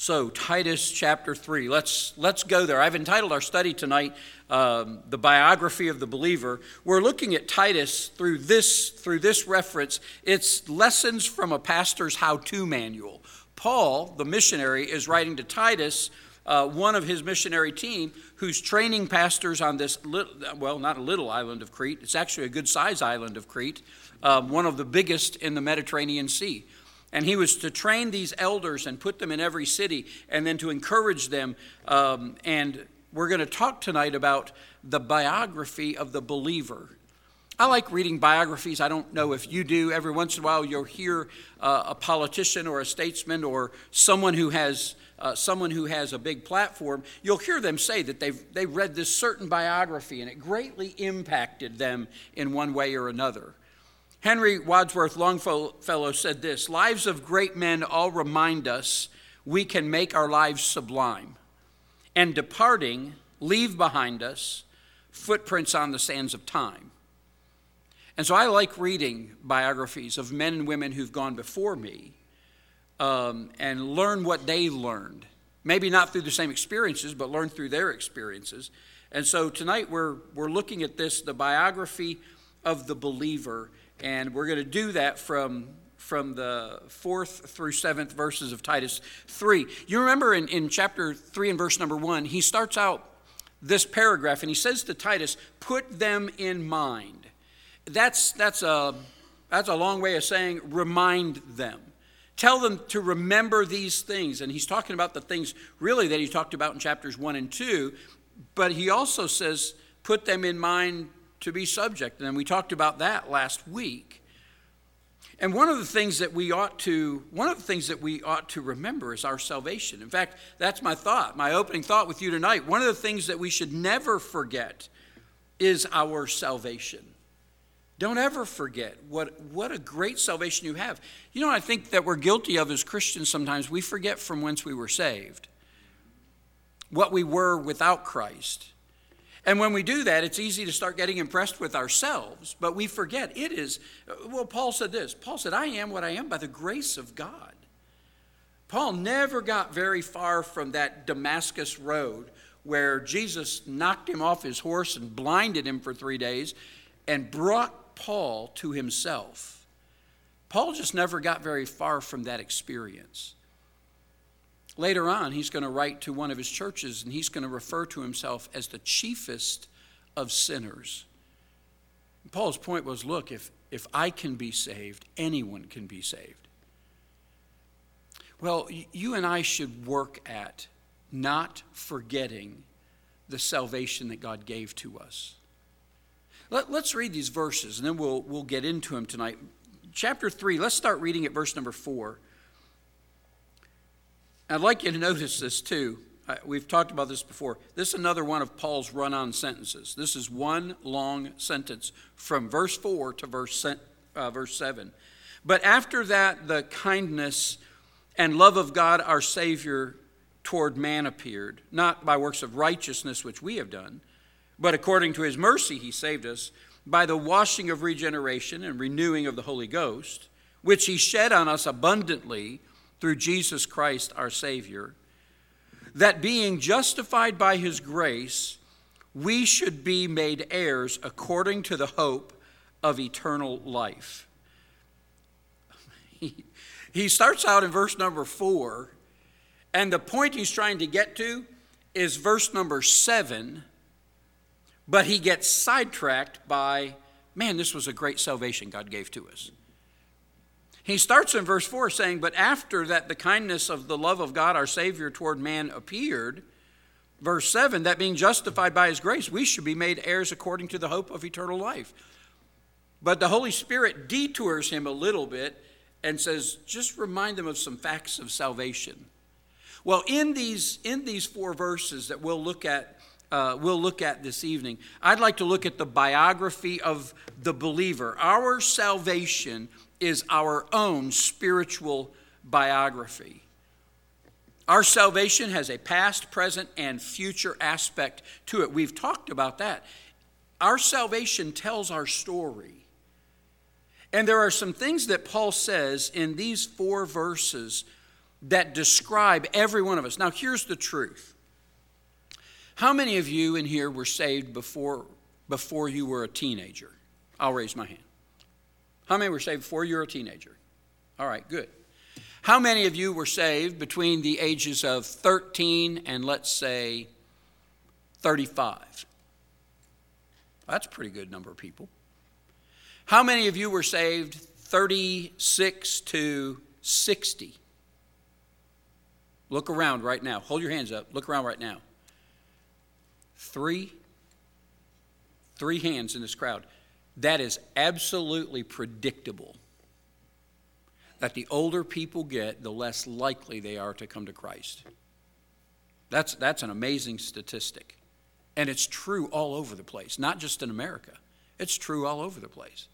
So Titus chapter 3, let's go there. I've entitled our study tonight, The Biography of the Believer. We're looking at Titus through this reference. It's lessons from a pastor's how-to manual. Paul, the missionary, is writing to Titus, one of his missionary team, who's training pastors on this, not a little island of Crete. It's actually a good-sized island of Crete, one of the biggest in the Mediterranean Sea. And he was to train these elders and put them in every city and then to encourage them. And we're going to talk tonight about the biography of the believer. I like reading biographies. I don't know if you do. Every once in a while you'll hear a politician or a statesman or someone who has a big platform. You'll hear them say that they read this certain biography and it greatly impacted them in one way or another. Henry Wadsworth Longfellow said this: "Lives of great men all remind us we can make our lives sublime, and departing, leave behind us footprints on the sands of time." And so I like reading biographies of men and women who've gone before me and learn what they learned. Maybe not through the same experiences, but learn through their experiences. And so tonight we're looking at this, the biography of the believer. And we're going to do that from the 4th through 7th verses of Titus 3. You remember in chapter 3 and verse number 1, he starts out this paragraph and he says to Titus, "Put them in mind." That's a long way of saying remind them. Tell them to remember these things. And he's talking about the things really that he talked about in chapters 1 and 2. But he also says, put them in mind to be subject. And we talked about that last week. And one of the things that we ought to remember is our salvation. In fact, that's my opening thought with you tonight. One of the things that we should never forget is our salvation. Don't ever forget what a great salvation you have. You know, I think that we're guilty of as Christians sometimes. We forget from whence we were saved, what we were without Christ. And when we do that, it's easy to start getting impressed with ourselves, but we forget Paul said this. Paul said, "I am what I am by the grace of God." Paul never got very far from that Damascus road where Jesus knocked him off his horse and blinded him for 3 days and brought Paul to himself. Paul just never got very far from that experience. Later on, he's going to write to one of his churches, and he's going to refer to himself as the chiefest of sinners. Paul's point was, look, if I can be saved, anyone can be saved. Well, you and I should work at not forgetting the salvation that God gave to us. Let's read these verses, and then we'll get into them tonight. Chapter 3, let's start reading at verse number 4. I'd like you to notice this too. We've talked about this before. This is another one of Paul's run-on sentences. This is one long sentence from verse 4 to verse 7. "But after that, the kindness and love of God our Savior toward man appeared, not by works of righteousness which we have done, but according to his mercy he saved us by the washing of regeneration and renewing of the Holy Ghost, which he shed on us abundantly through Jesus Christ our Savior, that being justified by his grace, we should be made heirs according to the hope of eternal life." He starts out in verse number 4, and the point he's trying to get to is verse number 7, but he gets sidetracked by, man, this was a great salvation God gave to us. He starts in verse 4 saying, "But after that the kindness of the love of God our Savior toward man appeared," verse 7, "that being justified by his grace, we should be made heirs according to the hope of eternal life." But the Holy Spirit detours him a little bit and says, just remind them of some facts of salvation. Well, in these 4 verses that we'll look at this evening, I'd like to look at the biography of the believer. Our salvation is our own spiritual biography. Our salvation has a past, present, and future aspect to it. We've talked about that. Our salvation tells our story. And there are some things that Paul says in these 4 verses that describe every one of us. Now, here's the truth. How many of you in here were saved before you were a teenager? I'll raise my hand. How many were saved before you were a teenager? All right, good. How many of you were saved between the ages of 13 and, let's say, 35? That's a pretty good number of people. How many of you were saved 36 to 60? Look around right now. Hold your hands up. Look around right now. Three hands in this crowd. That is absolutely predictable. That the older people get, the less likely they are to come to Christ. That's an amazing statistic. And it's true all over the place, not just in America. It's true all over the place.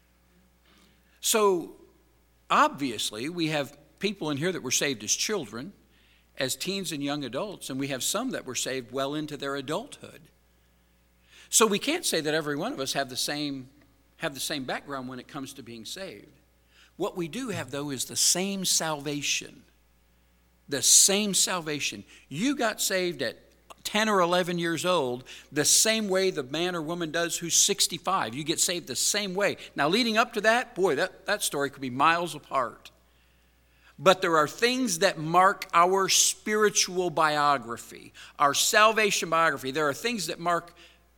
So, obviously, we have people in here that were saved as children, as teens and young adults, and we have some that were saved well into their adulthood. So we can't say that every one of us have the same background when it comes to being saved. What we do have, though, is the same salvation. The same salvation. You got saved at 10 or 11 years old the same way the man or woman does who's 65. You get saved the same way. Now, leading up to that, boy, that story could be miles apart. But there are things that mark our spiritual biography, our salvation biography. There are things that mark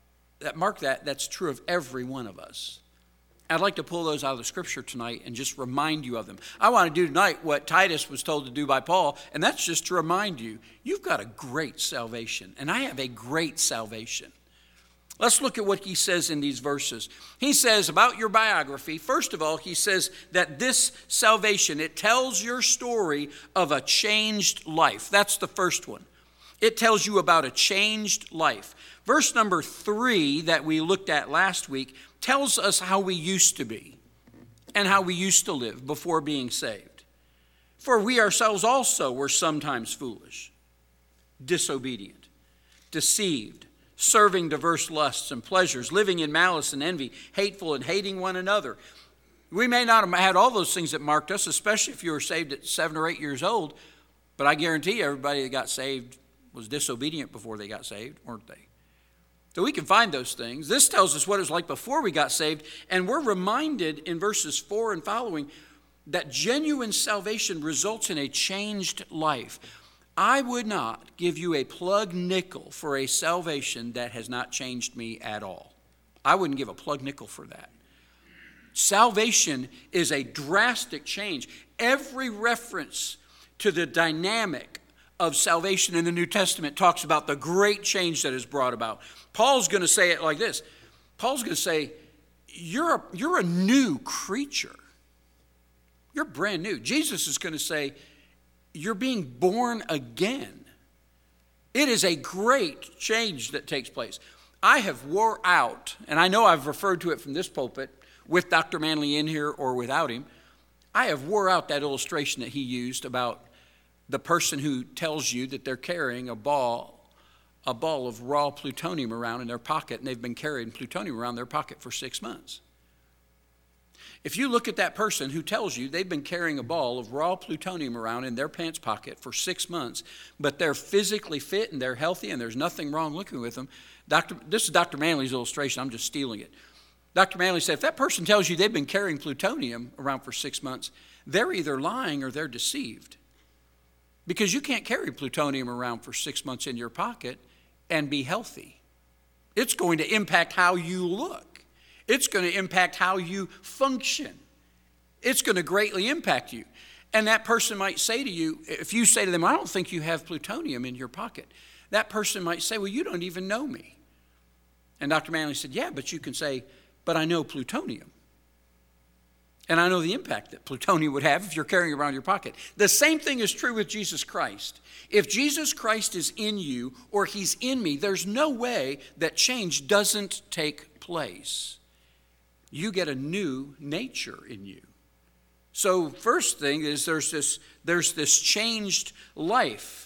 that's true of every one of us. I'd like to pull those out of the Scripture tonight and just remind you of them. I want to do tonight what Titus was told to do by Paul, and that's just to remind you, you've got a great salvation, and I have a great salvation. Let's look at what he says in these verses. He says about your biography, first of all, he says that this salvation, it tells your story of a changed life. That's the first one. It tells you about a changed life. Verse number 3 that we looked at last week tells us how we used to be and how we used to live before being saved. For we ourselves also were sometimes foolish, disobedient, deceived, serving diverse lusts and pleasures, living in malice and envy, hateful and hating one another. We may not have had all those things that marked us, especially if you were saved at 7 or 8 years old, but I guarantee you everybody that got saved was disobedient before they got saved, weren't they? So we can find those things. This tells us what it was like before we got saved, and we're reminded in verses 4 and following that genuine salvation results in a changed life. I would not give you a plug nickel for a salvation that has not changed me at all. I wouldn't give a plug nickel for that. Salvation is a drastic change. Every reference to the dynamic of salvation in the New Testament talks about the great change that is brought about. Paul's going to say it like this. Paul's going to say, you're a new creature. You're brand new. Jesus is going to say, you're being born again. It is a great change that takes place. I have wore out, and I know I've referred to it from this pulpit, with Dr. Manley in here or without him, I have wore out that illustration that he used about the person who tells you that they're carrying a ball of raw plutonium around in their pocket, and they've been carrying plutonium around their pocket for 6 months. If you look at that person who tells you they've been carrying a ball of raw plutonium around in their pants pocket for 6 months, but they're physically fit and they're healthy and there's nothing wrong looking with them, this is Dr. Manley's illustration, I'm just stealing it. Dr. Manley said, if that person tells you they've been carrying plutonium around for 6 months, they're either lying or they're deceived. Because you can't carry plutonium around for 6 months in your pocket and be healthy. It's going to impact how you look. It's going to impact how you function. It's going to greatly impact you. And that person might say to you, if you say to them, I don't think you have plutonium in your pocket, that person might say, well, you don't even know me. And Dr. Manley said, yeah, but you can say, but I know plutonium. And I know the impact that plutonium would have if you're carrying it around your pocket. The same thing is true with Jesus Christ. If Jesus Christ is in you or he's in me, there's no way that change doesn't take place. You get a new nature in you. So first thing is there's this changed life.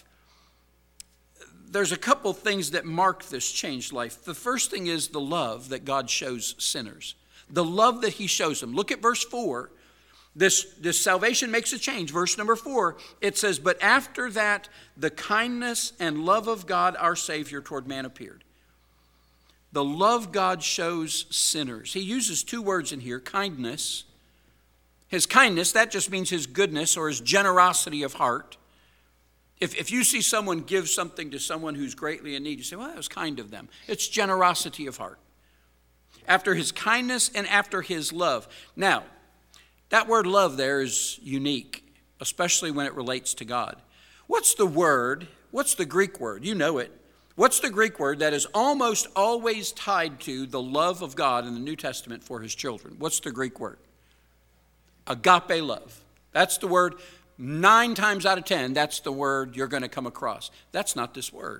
There's a couple things that mark this changed life. The first thing is the love that God shows sinners. The love that he shows them. Look at verse 4. This salvation makes a change. Verse number 4, it says, but after that, the kindness and love of God our Savior toward man appeared. The love God shows sinners. He uses two words in here, kindness. His kindness, that just means his goodness or his generosity of heart. If you see someone give something to someone who's greatly in need, you say, well, that was kind of them. It's generosity of heart. After his kindness and after his love. Now, that word love there is unique, especially when it relates to God. What's the word? What's the Greek word? You know it. What's the Greek word that is almost always tied to the love of God in the New Testament for his children? What's the Greek word? Agape love. That's the word. 9 times out of 10, that's the word you're going to come across. That's not this word.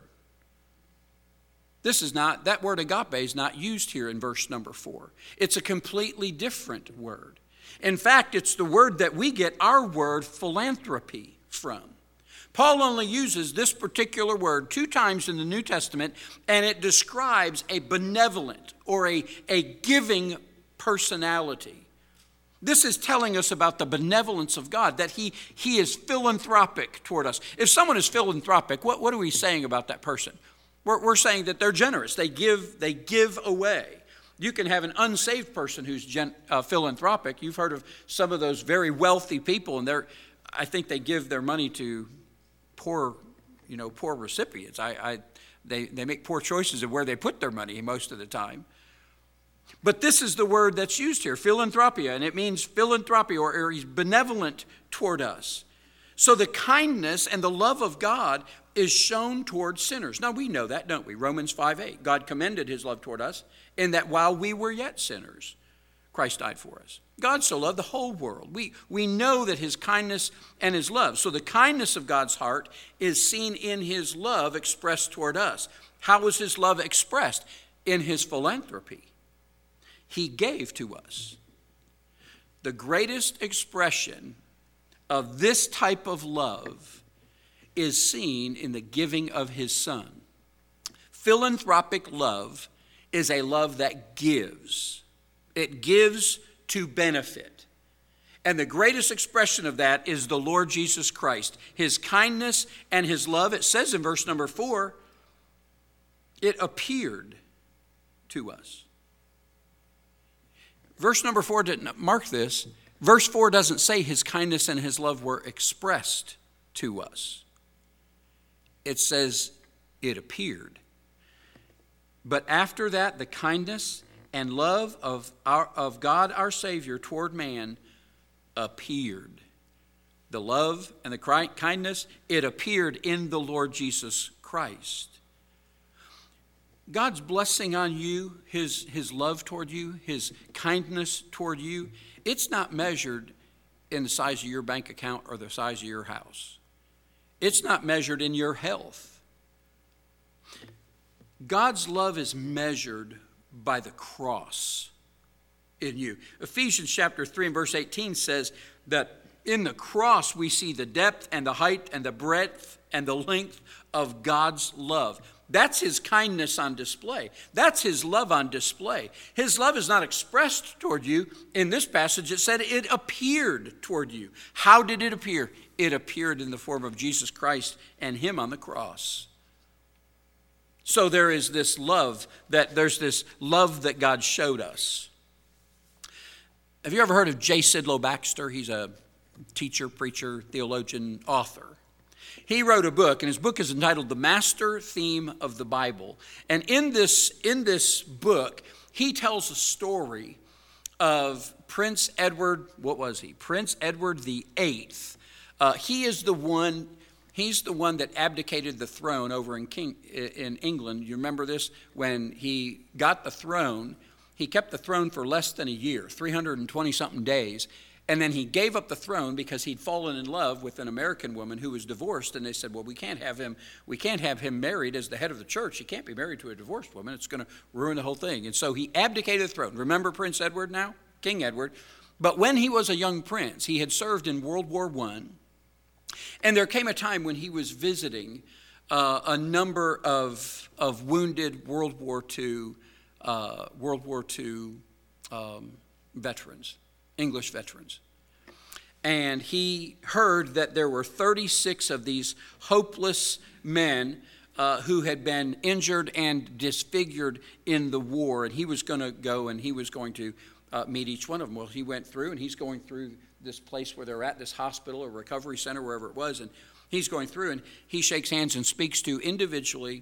That word agape is not used here in verse number 4. It's a completely different word. In fact, it's the word that we get our word philanthropy from. Paul only uses this particular word 2 times in the New Testament, and it describes a benevolent or a giving personality. This is telling us about the benevolence of God, that he is philanthropic toward us. If someone is philanthropic, what are we saying about that person? We're saying that they're generous. They give away. You can have an unsaved person who's philanthropic. You've heard of some of those very wealthy people, and I think they give their money to poor recipients. They make poor choices of where they put their money most of the time. But this is the word that's used here, philanthropia, and it means philanthropy, or he's benevolent toward us. So the kindness and the love of God is shown toward sinners. Now we know that, don't we? Romans 5:8. God commended his love toward us in that while we were yet sinners, Christ died for us. God so loved the whole world. We know that his kindness and his love. So the kindness of God's heart is seen in his love expressed toward us. How is his love expressed? In his philanthropy. He gave to us. The greatest expression of this type of love is seen in the giving of his son. Philanthropic love is a love that gives. It gives to benefit. And the greatest expression of that is the Lord Jesus Christ. His kindness and his love, it says in verse number 4, it appeared to us. Verse number 4 didn't mark this. Verse 4 doesn't say his kindness and his love were expressed to us. It says it appeared. But after that, the kindness and love of God our Savior toward man appeared. The love and the kindness, it appeared in the Lord Jesus Christ. God's blessing on you, his love toward you, his kindness toward you, it's not measured in the size of your bank account or the size of your house. It's not measured in your health. God's love is measured by the cross in you. Ephesians chapter 3 and verse 18 says that in the cross we see the depth and the height and the breadth and the length of God's love. That's his kindness on display. That's his love on display. His love is not expressed toward you. In this passage, it said it appeared toward you. How did it appear? It appeared in the form of Jesus Christ and him on the cross. So there's this love that God showed us. Have you ever heard of J. Sidlow Baxter? He's a teacher, preacher, theologian, author. He wrote a book, and his book is entitled The Master Theme of the Bible. And in this book, he tells a story of Prince Edward, Prince Edward VIII. He's the one that abdicated the throne over in England. You remember this? When he got the throne, he kept the throne for less than a year, 320-something days. And then he gave up the throne because he'd fallen in love with an American woman who was divorced. And they said, well, we can't have him married as the head of the church. He can't be married to a divorced woman. It's going to ruin the whole thing. And so he abdicated the throne. Remember Prince Edward now? King Edward. But when he was a young prince, he had served in World War I. And there came a time when he was visiting a number of wounded World War II veterans, English veterans. and he heard that there were 36 of these hopeless men who had been injured and disfigured in the war, and he was going to go and he was going to meet each one of them. Well, he went through, and he's going through this place where they're at, this hospital or recovery center, wherever it was, and he's going through, and he shakes hands and speaks to individually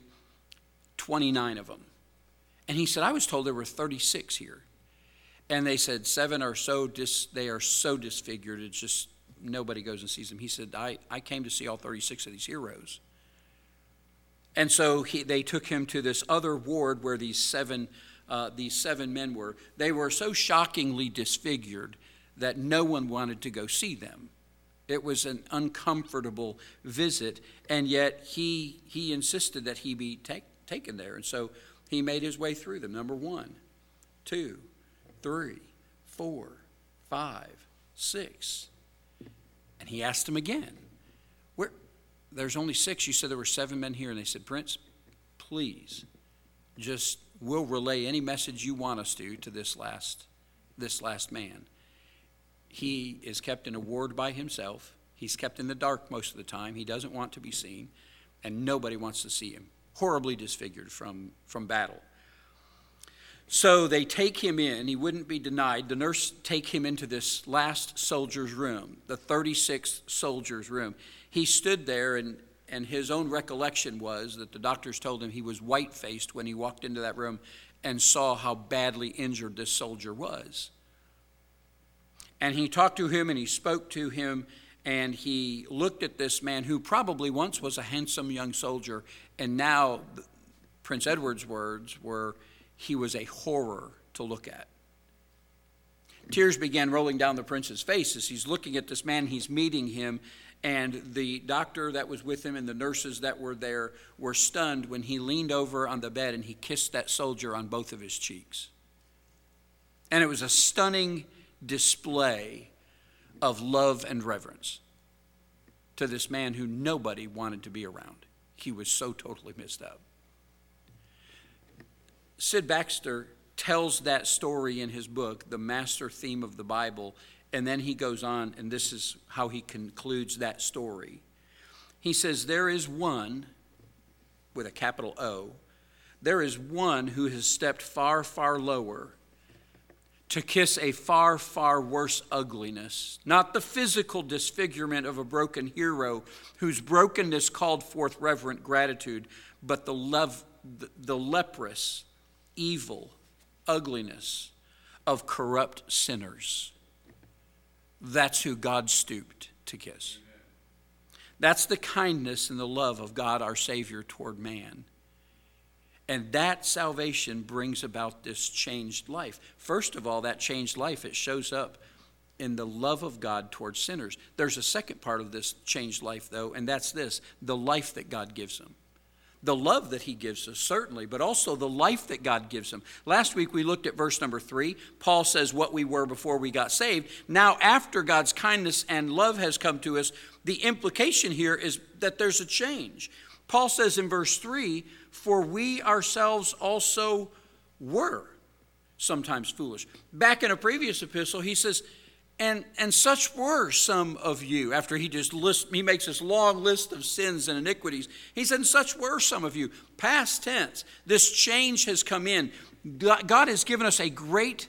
29 of them. And he said, I was told there were 36 here. And they said 7 are so they are so disfigured, it's just nobody goes and sees them. He said, I came to see all 36 of these heroes. And so they took him to this other ward where these seven men were. They were so shockingly disfigured that no one wanted to go see them. It was an uncomfortable visit, and yet he insisted that he be taken there. And so he made his way through them. Number 1, 2, 3, 4, 5, 6. And he asked him again, there's only 6. You said there were 7 men here. And they said, Prince, please, we'll relay any message you want us to this last man. He is kept in a ward by himself. He's kept in the dark most of the time. He doesn't want to be seen, and nobody wants to see him. Horribly disfigured from battle. So they take him in. He wouldn't be denied. The nurse take him into this last soldier's room, the 36th soldier's room. He stood there, and his own recollection was that the doctors told him he was white-faced when he walked into that room and saw how badly injured this soldier was. And he talked to him, and he spoke to him, and he looked at this man who probably once was a handsome young soldier, and now Prince Edward's words were, he was a horror to look at. Tears began rolling down the prince's face as he's looking at this man. He's meeting him, and the doctor that was with him and the nurses that were there were stunned when he leaned over on the bed and he kissed that soldier on both of his cheeks. And it was a stunning display of love and reverence to this man who nobody wanted to be around. He was so totally messed up. Sid Baxter tells that story in his book, The Master Theme of the Bible, and then he goes on, and this is how he concludes that story. He says, there is one, with a capital O, there is one who has stepped far, far lower to kiss a far, far worse ugliness, not the physical disfigurement of a broken hero whose brokenness called forth reverent gratitude, but the leprous, evil ugliness of corrupt sinners. That's who God stooped to kiss. That's the kindness and the love of God our Savior toward man. And that salvation brings about this changed life. First of all, that changed life, it shows up in the love of God towards sinners. There's a second part of this changed life, though, and that's this, the life that God gives them. The love that he gives us, certainly, but also the life that God gives them. Last week we looked at verse number 3. Paul says what we were before we got saved. Now, after God's kindness and love has come to us, the implication here is that there's a change. Paul says in verse 3, for we ourselves also were sometimes foolish. Back in a previous epistle, he says, and such were some of you. After he makes this long list of sins and iniquities. He said, and such were some of you. Past tense, this change has come in. God has given us a great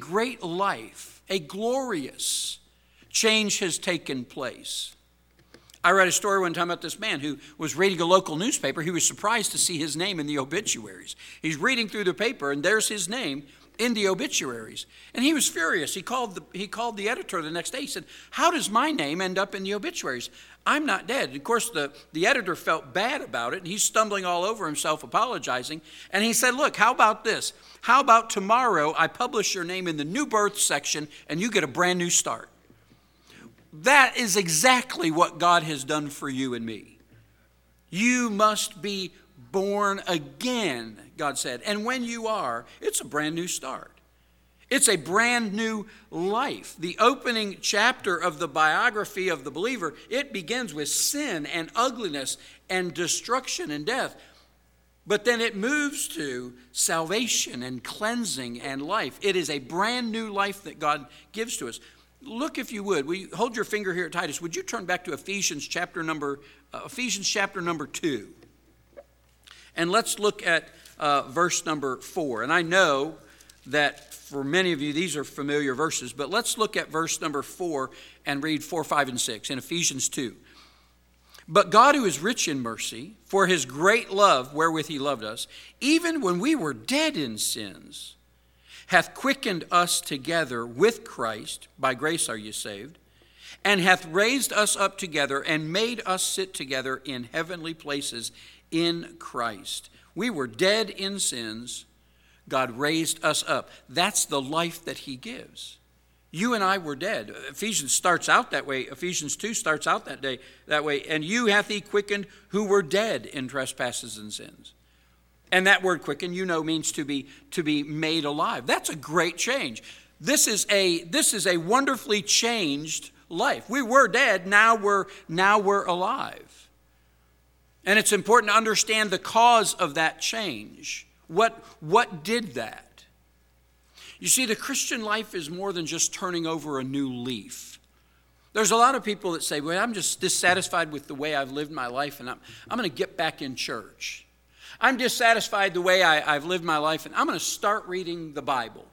life, a glorious change has taken place. I read a story one time about this man who was reading a local newspaper. He was surprised to see his name in the obituaries. He's reading through the paper, and there's his name in the obituaries. And he was furious. He called the editor the next day. He said, how does my name end up in the obituaries? I'm not dead. And of course, the editor felt bad about it, and he's stumbling all over himself, apologizing. And he said, look, how about this? How about tomorrow I publish your name in the new birth section, and you get a brand new start? That is exactly what God has done for you and me. You must be born again, God said. And when you are, it's a brand new start. It's a brand new life. The opening chapter of the biography of the believer, it begins with sin and ugliness and destruction and death. But then it moves to salvation and cleansing and life. It is a brand new life that God gives to us. Look, if you would, hold your finger here at Titus. Would you turn back to Ephesians chapter number 2. And let's look at verse number 4. And I know that for many of you, these are familiar verses, but let's look at verse number 4 and read 4, 5, and 6 in Ephesians 2. But God, who is rich in mercy, for his great love wherewith he loved us, even when we were dead in sins, hath quickened us together with Christ, by grace are ye saved, and hath raised us up together and made us sit together in heavenly places in Christ. We were dead in sins. God raised us up. That's the life that he gives. You and I were dead. Ephesians starts out that way. Ephesians 2 starts out that way. And you hath he quickened who were dead in trespasses and sins. And that word quicken, means to be made alive. That's a great change. This is a wonderfully changed life. We were dead, now we're alive. And it's important to understand the cause of that change. What did that? You see, the Christian life is more than just turning over a new leaf. There's a lot of people that say, well, I'm just dissatisfied with the way I've lived my life, and I'm going to get back in church. I'm dissatisfied the way I've lived my life, and I'm going to start reading the Bible.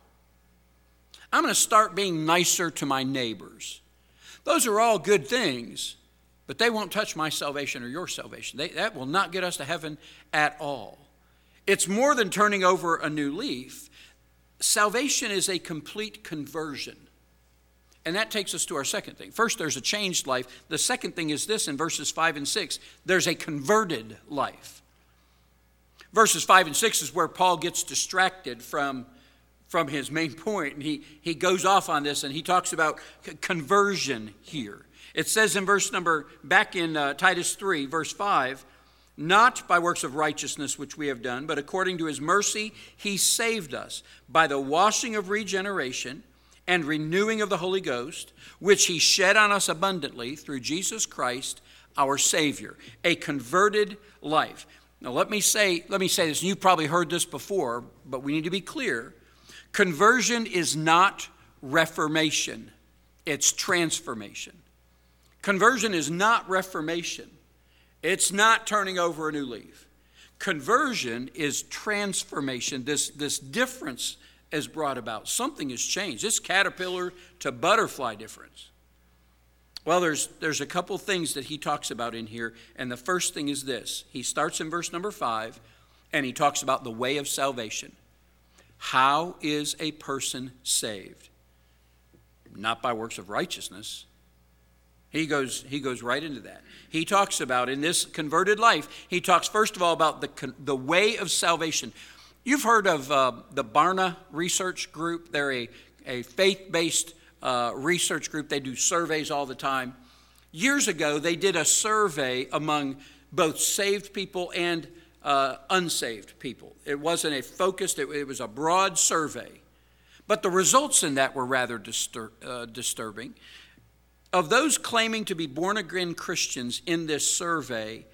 I'm going to start being nicer to my neighbors. Those are all good things, but they won't touch my salvation or your salvation. That will not get us to heaven at all. It's more than turning over a new leaf. Salvation is a complete conversion. And that takes us to our second thing. First, there's a changed life. The second thing is this in verses 5 and 6. There's a converted life. Verses 5 and 6 is where Paul gets distracted from his main point. And he goes off on this and he talks about conversion here. It says back in Titus 3, verse 5, not by works of righteousness which we have done, but according to his mercy he saved us by the washing of regeneration and renewing of the Holy Ghost, which he shed on us abundantly through Jesus Christ our Savior. A converted life. Now let me say this, and you've probably heard this before, but we need to be clear. Conversion is not reformation. It's transformation. Conversion is not reformation. It's not turning over a new leaf. Conversion is transformation. This difference is brought about. Something has changed. This caterpillar to butterfly difference. Well, there's a couple things that he talks about in here, and the first thing is this. He starts in verse number 5, and he talks about the way of salvation. How is a person saved? Not by works of righteousness. He goes right into that. He talks about, in this converted life, he talks first of all about the way of salvation. You've heard of the Barna Research Group. They're a faith-based research group. They do surveys all the time. Years ago, they did a survey among both saved people and unsaved people. It wasn't a focused, it was a broad survey. But the results in that were rather disturbing. Of those claiming to be born-again Christians in this survey,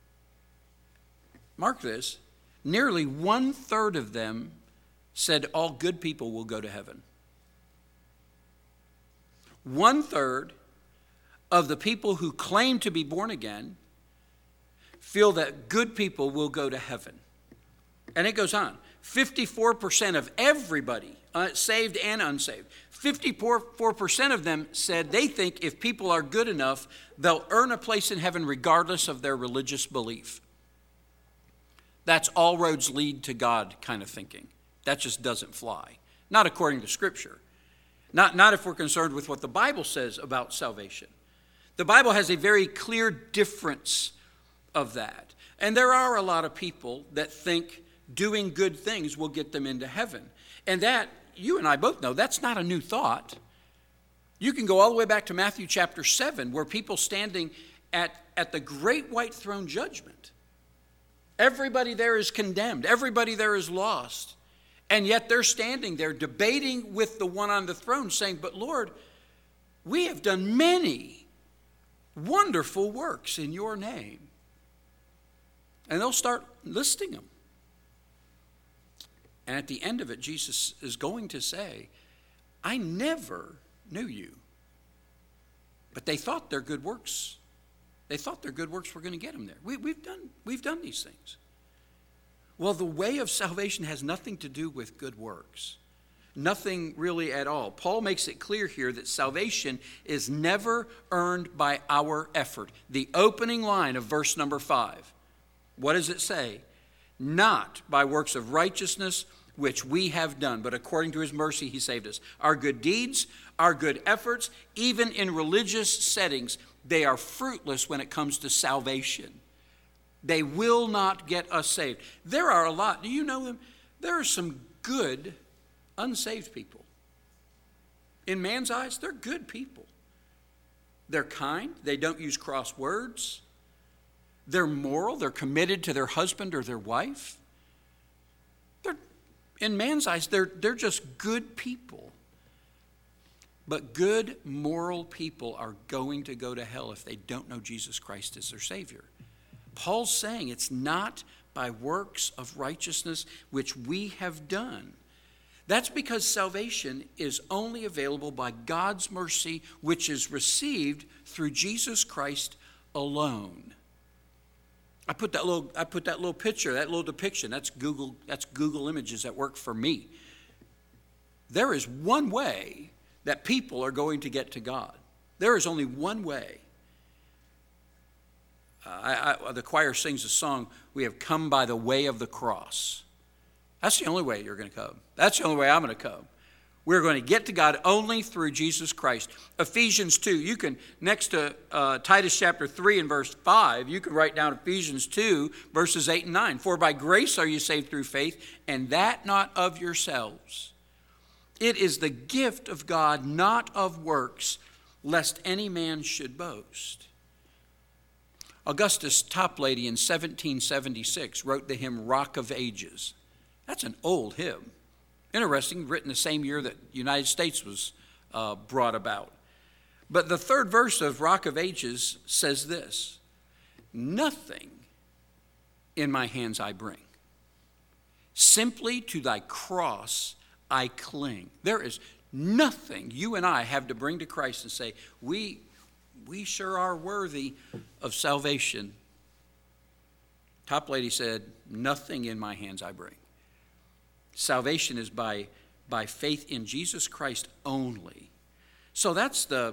mark this, nearly 1/3 of them said all good people will go to heaven. 1/3 of the people who claim to be born again feel that good people will go to heaven. And it goes on. 54% of everybody, saved and unsaved, 54% of them said they think if people are good enough, they'll earn a place in heaven regardless of their religious belief. That's all roads lead to God kind of thinking. That just doesn't fly. Not according to Scripture. Not if we're concerned with what the Bible says about salvation. The Bible has a very clear difference of that. And there are a lot of people that think doing good things will get them into heaven. And that, you and I both know, that's not a new thought. You can go all the way back to Matthew chapter 7, where people standing at the great white throne judgment. Everybody there is condemned. Everybody there is lost. And yet they're standing there debating with the one on the throne saying, but Lord, we have done many wonderful works in your name. And they'll start listing them. And at the end of it, Jesus is going to say, I never knew you. But they thought their good works were going to get them there. We've done these things. Well, the way of salvation has nothing to do with good works. Nothing really at all. Paul makes it clear here that salvation is never earned by our effort. The opening line of verse number 5. What does it say? Not by works of righteousness which we have done, but according to his mercy he saved us. Our good deeds, our good efforts, even in religious settings, they are fruitless when it comes to salvation. They will not get us saved. There are a lot, do you know them? There are some good unsaved people. In man's eyes, they're good people. They're kind. They don't use cross words. They're moral. They're committed to their husband or their wife. In man's eyes, they're just good people. But good, moral people are going to go to hell if they don't know Jesus Christ as their Savior. Paul's saying it's not by works of righteousness which we have done. That's because salvation is only available by God's mercy, which is received through Jesus Christ alone. I put that little picture, that little depiction. That's Google Images at work for me. There is one way that people are going to get to God. There is only one way. The choir sings a song, we have come by the way of the cross. That's the only way you're going to come. That's the only way I'm going to come. We're going to get to God only through Jesus Christ. Ephesians 2, you can, next to Titus chapter 3 and verse 5, you can write down Ephesians 2, verses 8 and 9. For by grace are you saved through faith, and that not of yourselves. It is the gift of God, not of works, lest any man should boast. Augustus Toplady in 1776 wrote the hymn Rock of Ages. That's an old hymn. Interesting, written the same year that the United States was brought about. But the third verse of Rock of Ages says this: nothing in my hands I bring. Simply to thy cross I cling. There is nothing you and I have to bring to Christ and say, we sure are worthy of salvation. Toplady said, nothing in my hands I bring. Salvation is by faith in Jesus Christ only. So that's the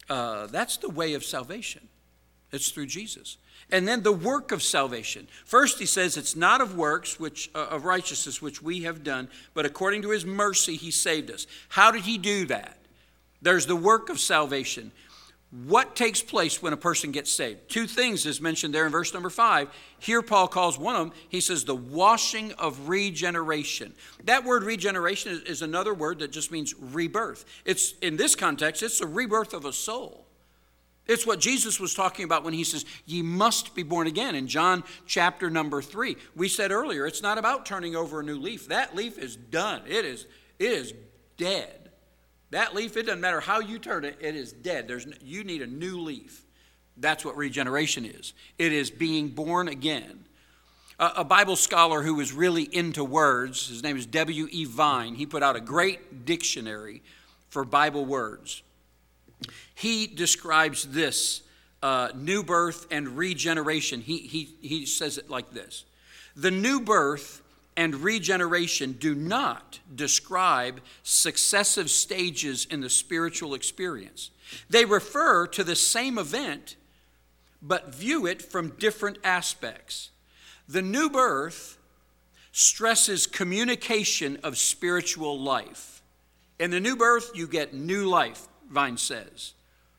way of salvation. It's through Jesus. And then the work of salvation. First he says it's not of works of righteousness which we have done, but according to his mercy he saved us. How did he do that? There's the work of salvation. What takes place when a person gets saved? Two things is mentioned there in verse number 5. Here Paul calls one of them, he says, the washing of regeneration. That word regeneration is another word that just means rebirth. It's, in this context, it's the rebirth of a soul. It's what Jesus was talking about when he says, ye must be born again. In John chapter number 3, we said earlier, it's not about turning over a new leaf. That leaf is done. It is dead. That leaf, it doesn't matter how you turn it, it is dead. You need a new leaf. That's what regeneration is. It is being born again. A Bible scholar who was really into words, his name is W.E. Vine, he put out a great dictionary for Bible words. He describes this new birth and regeneration. He says it like this: the new birth and regeneration do not describe successive stages in the spiritual experience. They refer to the same event, but view it from different aspects. The new birth stresses communication of spiritual life. In the new birth, you get new life, Vine says.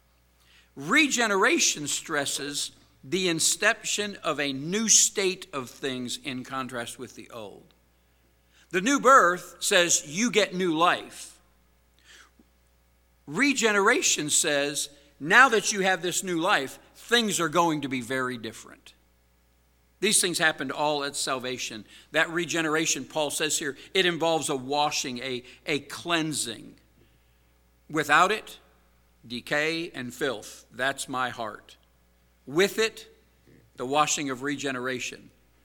Regeneration stresses the inception of a new state of things in contrast with the old. The new birth says you get new life. Regeneration says now that you have this new life, things are going to be very different. These things happened all at salvation. That regeneration, Paul says here, it involves a washing, a cleansing. Without it, decay and filth. That's my heart. With it, the washing of regeneration.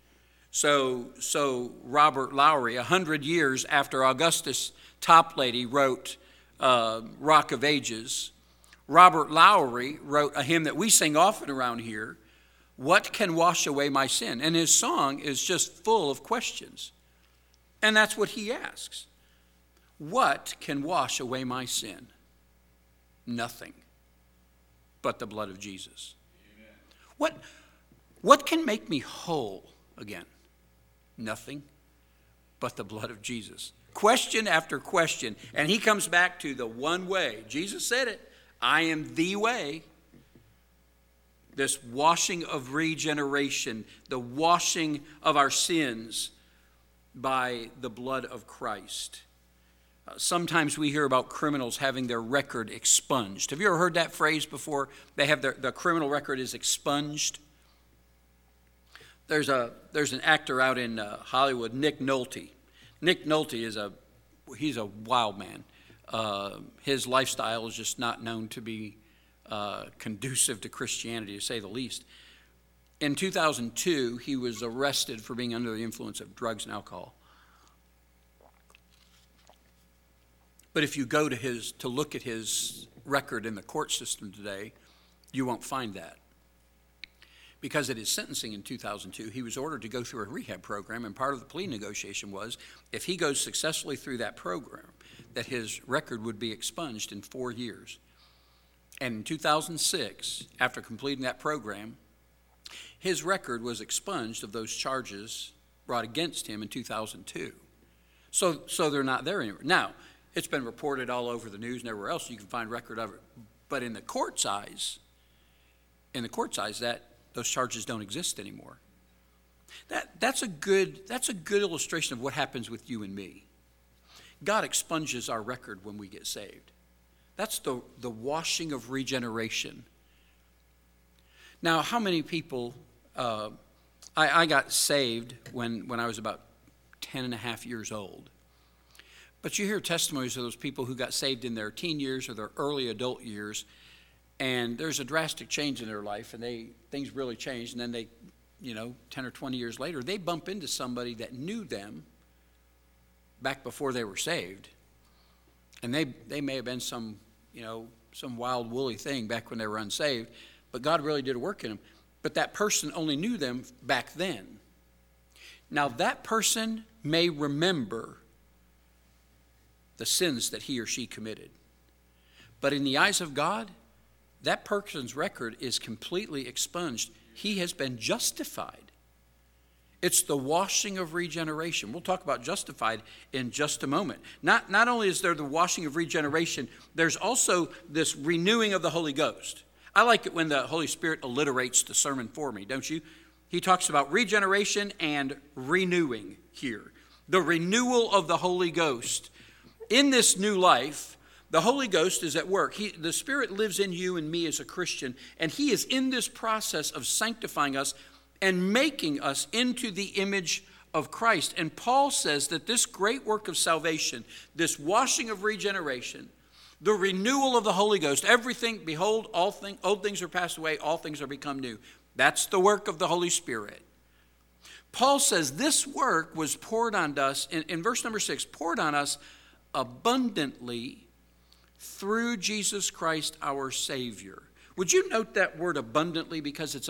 So Robert Lowry, 100 years after Augustus Toplady wrote Rock of Ages, Robert Lowry wrote a hymn that we sing often around here, "What Can Wash Away My Sin?" And his song is just full of questions. And that's what he asks. What can wash away my sin? Nothing but the blood of Jesus. Amen. What can make me whole again? Nothing but the blood of Jesus. Question after question. And he comes back to the one way. Jesus said it. I am the way. This washing of regeneration, the washing of our sins by the blood of Christ. Sometimes we hear about criminals having their record expunged. Have you ever heard that phrase before? They have their criminal record is expunged. There's an actor out in Hollywood, Nick Nolte. Nick Nolte he's a wild man. His lifestyle is just not known to be conducive to Christianity, to say the least. In 2002, he was arrested for being under the influence of drugs and alcohol. But if you go to look at his record in the court system today, you won't find that. Because at his sentencing in 2002, he was ordered to go through a rehab program, and part of the plea negotiation was if he goes successfully through that program, that his record would be expunged in 4 years. And in 2006, after completing that program, his record was expunged of those charges brought against him in 2002. So they're not there anymore. Now, it's been reported all over the news and everywhere else. You can find record of it. But in the court's eyes, that those charges don't exist anymore. That's a good illustration of what happens with you and me. God expunges our record when we get saved. That's the washing of regeneration. Now, how many people, I got saved when I was about 10 and a half years old. But you hear testimonies of those people who got saved in their teen years or their early adult years, and there's a drastic change in their life, and things really changed, and then they, 10 or 20 years later, they bump into somebody that knew them back before they were saved. And they may have been some wild, woolly thing back when they were unsaved, but God really did a work in them. But that person only knew them back then. Now, that person may remember the sins that he or she committed. But in the eyes of God, that person's record is completely expunged. He has been justified. It's the washing of regeneration. We'll talk about justified in just a moment. Not only is there the washing of regeneration, there's also this renewing of the Holy Ghost. I like it when the Holy Spirit alliterates the sermon for me, don't you? He talks about regeneration and renewing here. The renewal of the Holy Ghost. In this new life, the Holy Ghost is at work. The Spirit lives in you and me as a Christian, and He is in this process of sanctifying us and making us into the image of Christ. And Paul says that this great work of salvation, this washing of regeneration, the renewal of the Holy Ghost, everything, behold, old things are passed away, all things are become new. That's the work of the Holy Spirit. Paul says this work was poured on us, in verse number 6, poured on us abundantly through Jesus Christ our Savior. Would you note that word abundantly, because it's a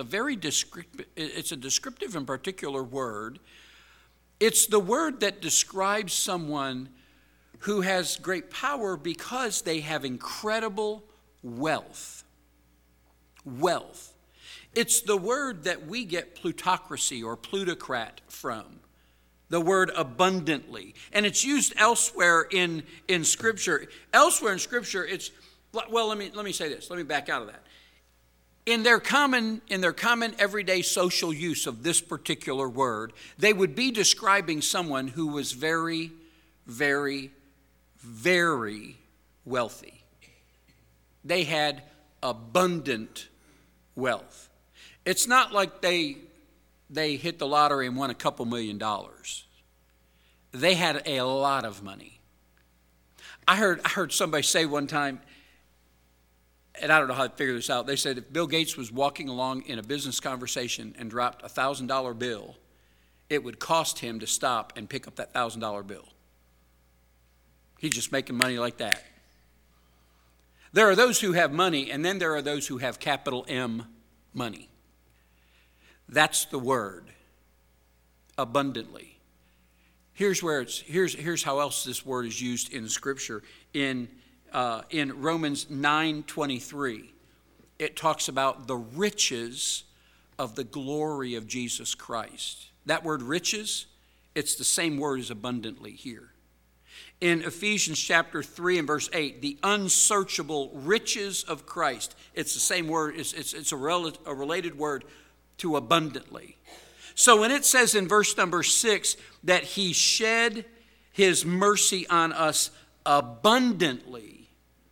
descriptive and particular word. It's the word that describes someone who has great power because they have incredible wealth. Wealth. It's the word that we get plutocracy or plutocrat from. The word abundantly. And it's used elsewhere in Scripture. Elsewhere in Scripture, it's, well, let me say this. Let me back out of that. In their common everyday social use of this particular word, they would be describing someone who was very, very, very wealthy. They had abundant wealth. It's not like they hit the lottery and won a couple $1 million. They had a lot of money. I heard somebody say one time, and I don't know how to figure this out. They said if Bill Gates was walking along in a business conversation and dropped a $1,000 bill, it would cost him to stop and pick up that $1,000 bill. He's just making money like that. There are those who have money, and then there are those who have capital M money. That's the word, abundantly. Here's how else this word is used in Scripture. In Romans 9:23, it talks about the riches of the glory of Jesus Christ. That word riches, it's the same word as abundantly here. In Ephesians chapter 3 and verse 8, the unsearchable riches of Christ. It's the same word. It's a related word to abundantly. So when it says in verse number 6 that he shed his mercy on us abundantly,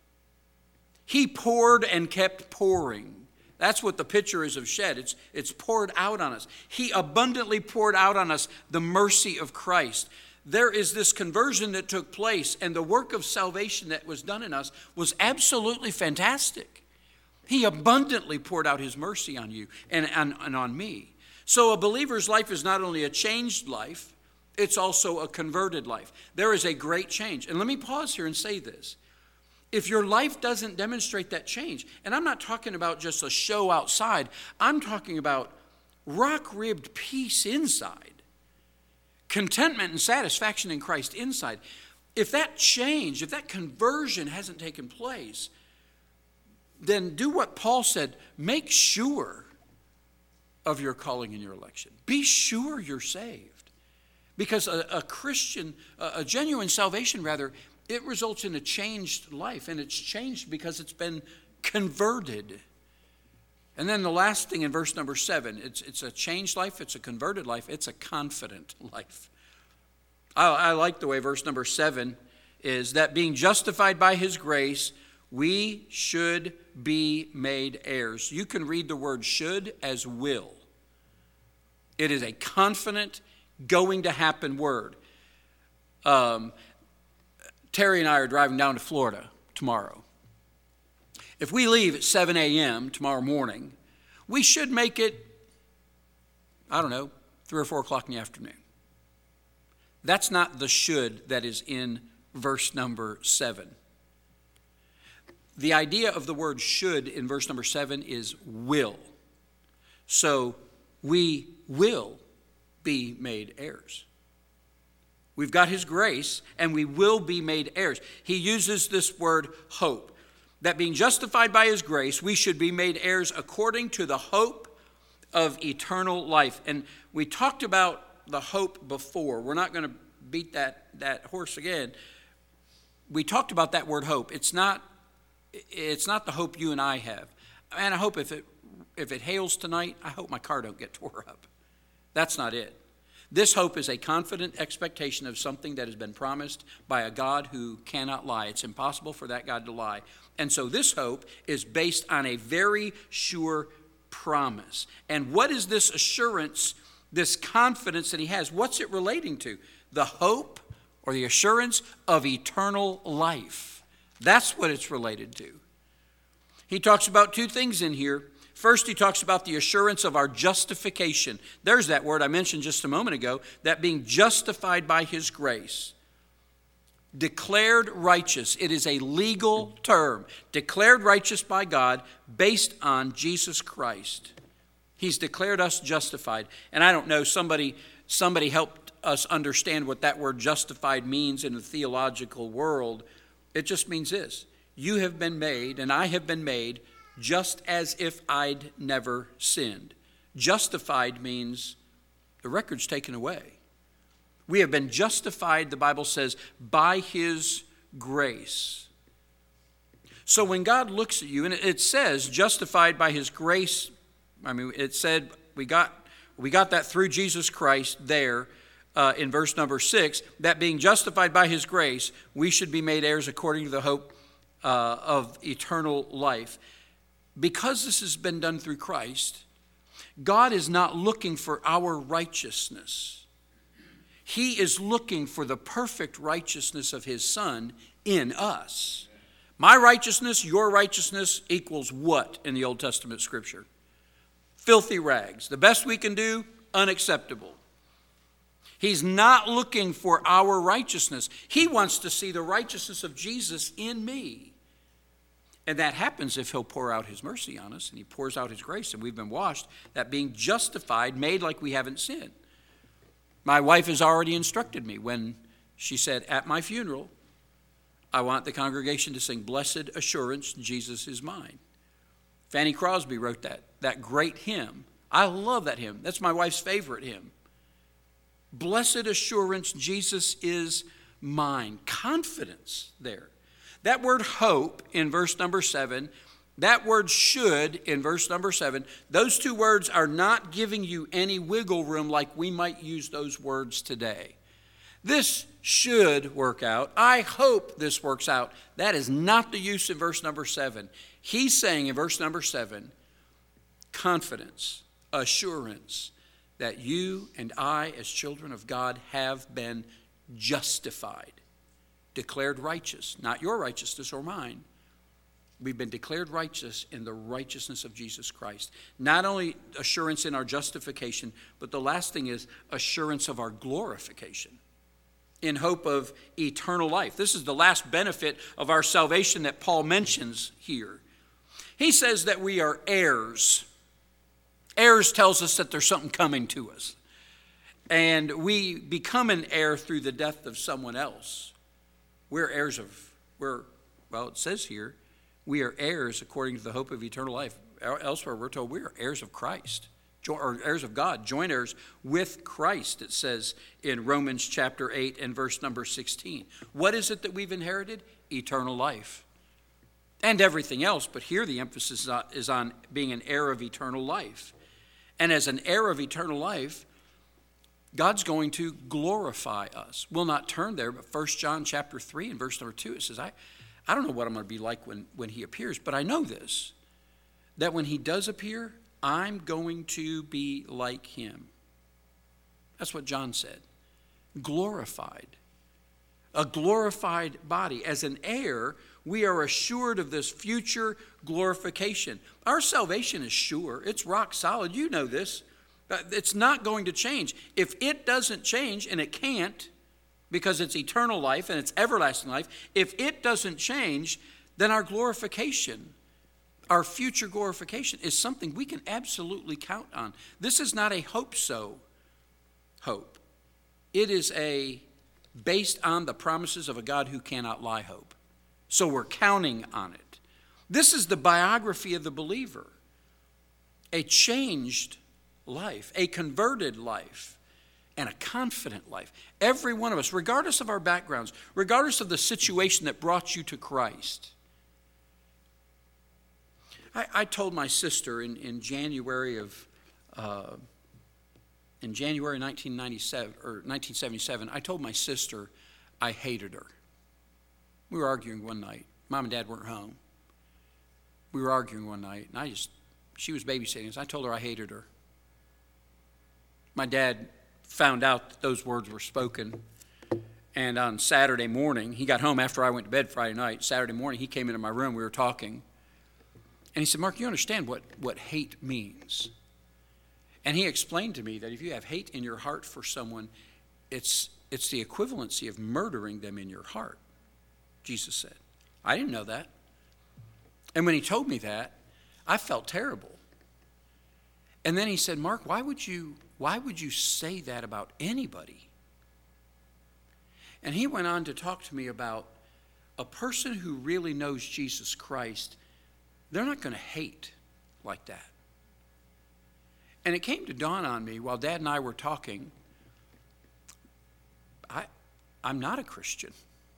he poured and kept pouring. That's what the picture is of shed. It's poured out on us. He abundantly poured out on us the mercy of Christ. There is this conversion that took place, and the work of salvation that was done in us was absolutely fantastic. He abundantly poured out his mercy on you and on me. So a believer's life is not only a changed life, it's also a converted life. There is a great change. And let me pause here and say this. If your life doesn't demonstrate that change, and I'm not talking about just a show outside, I'm talking about rock-ribbed peace inside, contentment and satisfaction in Christ inside. If that change, if that conversion hasn't taken place, then do what Paul said. Make sure of your calling and your election. Be sure you're saved. Because a Christian, a genuine salvation rather, it results in a changed life, and it's changed because it's been converted. And then the last thing in verse number 7, it's a changed life, it's a converted life, it's a confident life. I like the way verse number 7 is that being justified by his grace, we should be made heirs. You can read the word should as will. It is a confident, going to happen word. Terry and I are driving down to Florida tomorrow. If we leave at 7 a.m. tomorrow morning, we should make it, 3 or 4 o'clock in the afternoon. That's not the should that is in verse number 7. The idea of the word should in verse number 7 is will. So we will be made heirs. We've got his grace, and we will be made heirs. He uses this word hope. That being justified by his grace, we should be made heirs according to the hope of eternal life. And we talked about the hope before. We're not going to beat that horse again. We talked about that word hope. It's not the hope you and I have. And I hope if it hails tonight, I hope my car don't get tore up. That's not it. This hope is a confident expectation of something that has been promised by a God who cannot lie. It's impossible for that God to lie. And so this hope is based on a very sure promise. And what is this assurance, this confidence that he has? What's it relating to? The hope or the assurance of eternal life. That's what it's related to. He talks about 2 things in here. First, he talks about the assurance of our justification. There's that word I mentioned just a moment ago, that being justified by his grace. Declared righteous. It is a legal term. Declared righteous by God based on Jesus Christ. He's declared us justified. And I don't know, somebody helped us understand what that word justified means in the theological world. It just means this. You have been made, and I have been made, just as if I'd never sinned. Justified means the record's taken away. We have been justified, the Bible says, by his grace. So when God looks at you, and it says justified by his grace, it said we got that through Jesus Christ there in verse number 6, that being justified by his grace, we should be made heirs according to the hope of eternal life. Because this has been done through Christ, God is not looking for our righteousness. He is looking for the perfect righteousness of his Son in us. My righteousness, your righteousness equals what in the Old Testament Scripture? Filthy rags. The best we can do, unacceptable. He's not looking for our righteousness. He wants to see the righteousness of Jesus in me. And that happens if he'll pour out his mercy on us, and he pours out his grace, and we've been washed, that being justified, made like we haven't sinned. My wife has already instructed me when she said, at my funeral, I want the congregation to sing, "Blessed Assurance, Jesus is mine." Fanny Crosby wrote that great hymn. I love that hymn. That's my wife's favorite hymn. Blessed assurance, Jesus is mine. Confidence there. That word hope in verse number 7, that word should in verse number 7, those two words are not giving you any wiggle room like we might use those words today. This should work out. I hope this works out. That is not the use in verse number 7. He's saying in verse number 7, confidence, assurance that you and I as children of God have been justified, declared righteous, not your righteousness or mine. We've been declared righteous in the righteousness of Jesus Christ. Not only assurance in our justification, but the last thing is assurance of our glorification, in hope of eternal life. This is the last benefit of our salvation that Paul mentions here. He says that we are heirs. Heirs tells us that there's something coming to us. And we become an heir through the death of someone else. We're heirs of, it says here, we are heirs according to the hope of eternal life. Elsewhere we're told we are heirs of Christ, or heirs of God, joint heirs with Christ, it says in Romans chapter 8 and verse number 16. What is it that we've inherited? Eternal life. And everything else, but here the emphasis is on being an heir of eternal life. And as an heir of eternal life, God's going to glorify us. We'll not turn there, but 1 John chapter 3 and verse number 2, it says, I don't know what I'm going to be like when he appears, but I know this, that when he does appear, I'm going to be like him. That's what John said. Glorified. A glorified body. As an heir, we are assured of this future glorification. Our salvation is sure. It's rock solid. You know this. It's not going to change. If it doesn't change, and it can't, because it's eternal life and it's everlasting life, if it doesn't change, then our glorification, our future glorification, is something we can absolutely count on. This is not a hope-so hope. It is based on the promises of a God who cannot lie hope. So we're counting on it. This is the biography of the believer. A changed life, a converted life, and a confident life. Every one of us, regardless of our backgrounds, regardless of the situation that brought you to Christ. I told my sister in January 1997 or 1977, I told my sister I hated her. We were arguing one night. Mom and Dad weren't home. We were arguing one night, and she was babysitting us. I told her I hated her. My dad found out that those words were spoken, and on Saturday morning, he got home after I went to bed Friday night. Saturday morning, he came into my room. We were talking, and he said, "Mark, you understand what hate means?" And he explained to me that if you have hate in your heart for someone, it's the equivalency of murdering them in your heart, Jesus said. I didn't know that. And when he told me that, I felt terrible. And then he said, "Mark, why would you say that about anybody?" And he went on to talk to me about a person who really knows Jesus Christ. They're not going to hate like that. And it came to dawn on me while Dad and I were talking, I'm not a Christian.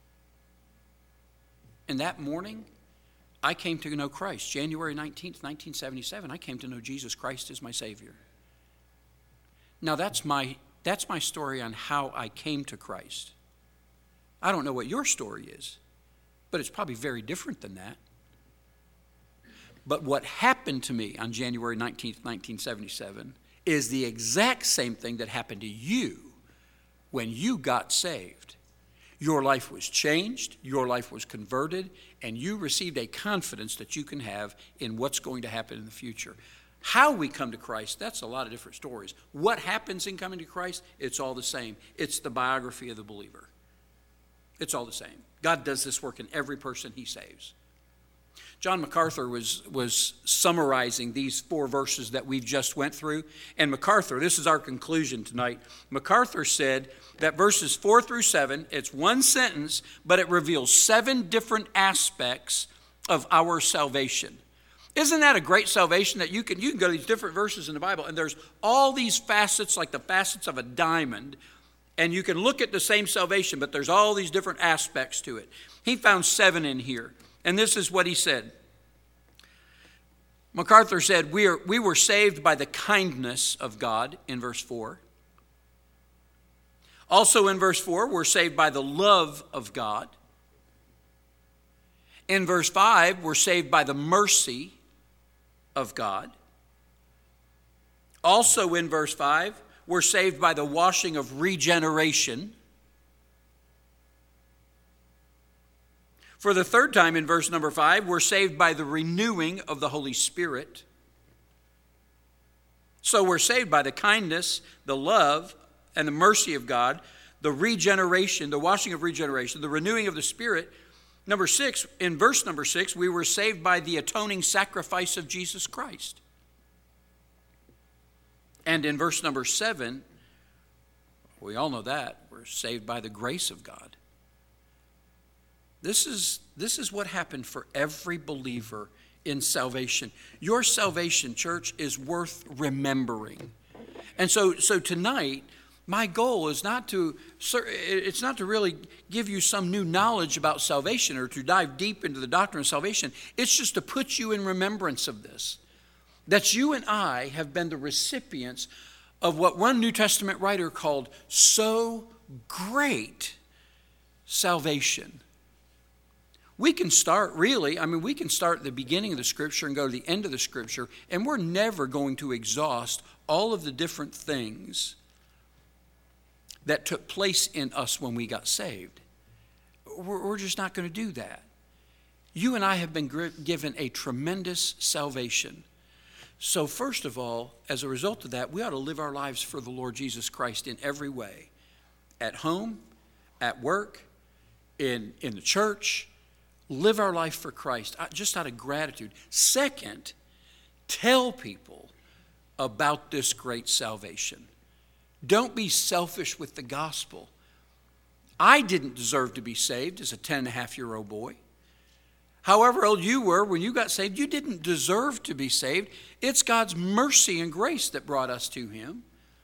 And that morning, I came to know Christ. January 19th, 1977, I came to know Jesus Christ as my Savior. Now that's my story on how I came to Christ. I don't know what your story is, but it's probably very different than that. But what happened to me on January 19th, 1977 is the exact same thing that happened to you when you got saved. Your life was changed, your life was converted, and you received a confidence that you can have in what's going to happen in the future. How we come to Christ, that's a lot of different stories. What happens in coming to Christ, it's all the same. It's the biography of the believer. It's all the same. God does this work in every person he saves. John MacArthur was summarizing these 4 verses that we've just went through. And MacArthur, this is our conclusion tonight. MacArthur said that verses 4 through 7, it's one sentence, but it reveals 7 different aspects of our salvation. Isn't that a great salvation that you can go to these different verses in the Bible, and there's all these facets like the facets of a diamond, and you can look at the same salvation, but there's all these different aspects to it. He found 7 in here. And this is what he said. MacArthur said, we were saved by the kindness of God in verse 4. Also in verse 4, we're saved by the love of God. In verse 5, we're saved by the mercy of God. Also in verse 5, we're saved by the washing of regeneration. For the 3rd time in verse number 5, we're saved by the renewing of the Holy Spirit. So we're saved by the kindness, the love, and the mercy of God, the regeneration, the washing of regeneration, the renewing of the Spirit. Number 6, in verse number 6, we were saved by the atoning sacrifice of Jesus Christ. And in verse number 7, we all know that, we're saved by the grace of God. This is what happened for every believer in salvation. Your salvation, church, is worth remembering. And so tonight, my goal is not to really give you some new knowledge about salvation or to dive deep into the doctrine of salvation. It's just to put you in remembrance of this. That you and I have been the recipients of what one New Testament writer called so great salvation. We can start we can start at the beginning of the Scripture and go to the end of the Scripture, and we're never going to exhaust all of the different things that took place in us when we got saved. We're just not going to do that. You and I have been given a tremendous salvation. So first of all, as a result of that, we ought to live our lives for the Lord Jesus Christ in every way. At home, at work, in the church. Live our life for Christ, just out of gratitude. Second, tell people about this great salvation. Don't be selfish with the gospel. I didn't deserve to be saved as a 10-and-a-half-year-old boy. However old you were when you got saved, you didn't deserve to be saved. It's God's mercy and grace that brought us to Him.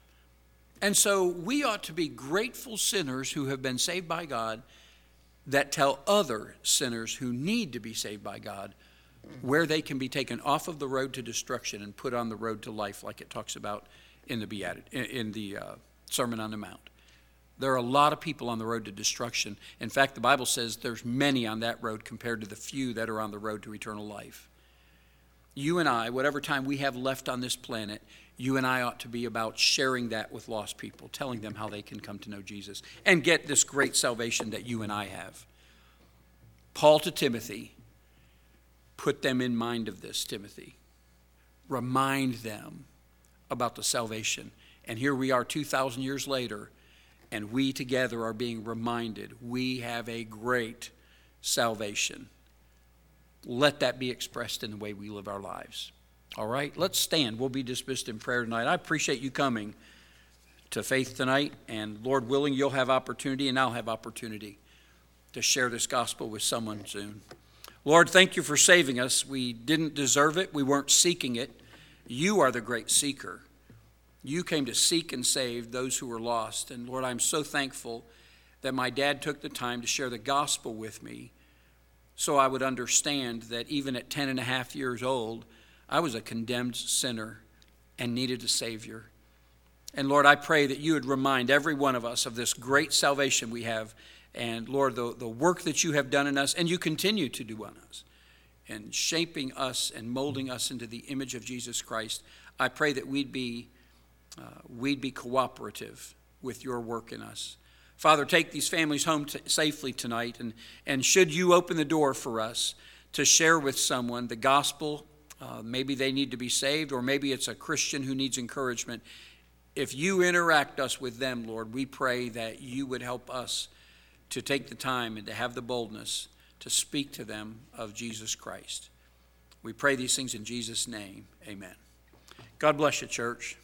And so we ought to be grateful sinners who have been saved by God that tell other sinners who need to be saved by God where they can be taken off of the road to destruction and put on the road to life, like it talks about in the Sermon on the Mount. There are a lot of people on the road to destruction. In fact, the Bible says there's many on that road compared to the few that are on the road to eternal life. You and I, whatever time we have left on this planet, you and I ought to be about sharing that with lost people, telling them how they can come to know Jesus and get this great salvation that you and I have. Paul to Timothy, put them in mind of this, Timothy. Remind them about the salvation. And here we are 2,000 years later, and we together are being reminded we have a great salvation. Let that be expressed in the way we live our lives. All right, let's stand. We'll be dismissed in prayer tonight. I appreciate you coming to Faith tonight, and Lord willing, you'll have opportunity, and I'll have opportunity to share this gospel with someone soon. Lord, thank you for saving us. We didn't deserve it. We weren't seeking it. You are the great seeker. You came to seek and save those who were lost. And Lord, I'm so thankful that my dad took the time to share the gospel with me so I would understand that even at 10.5 years old, I was a condemned sinner and needed a Savior. And Lord, I pray that you would remind every one of us of this great salvation we have. And Lord, the work that you have done in us and you continue to do on us and shaping us and molding us into the image of Jesus Christ. I pray that we'd be cooperative with your work in us. Father, take these families home safely tonight. And should you open the door for us to share with someone the gospel, maybe they need to be saved, or maybe it's a Christian who needs encouragement. If you interact us with them, Lord, we pray that you would help us to take the time and to have the boldness to speak to them of Jesus Christ. We pray these things in Jesus' name. Amen. God bless you, church.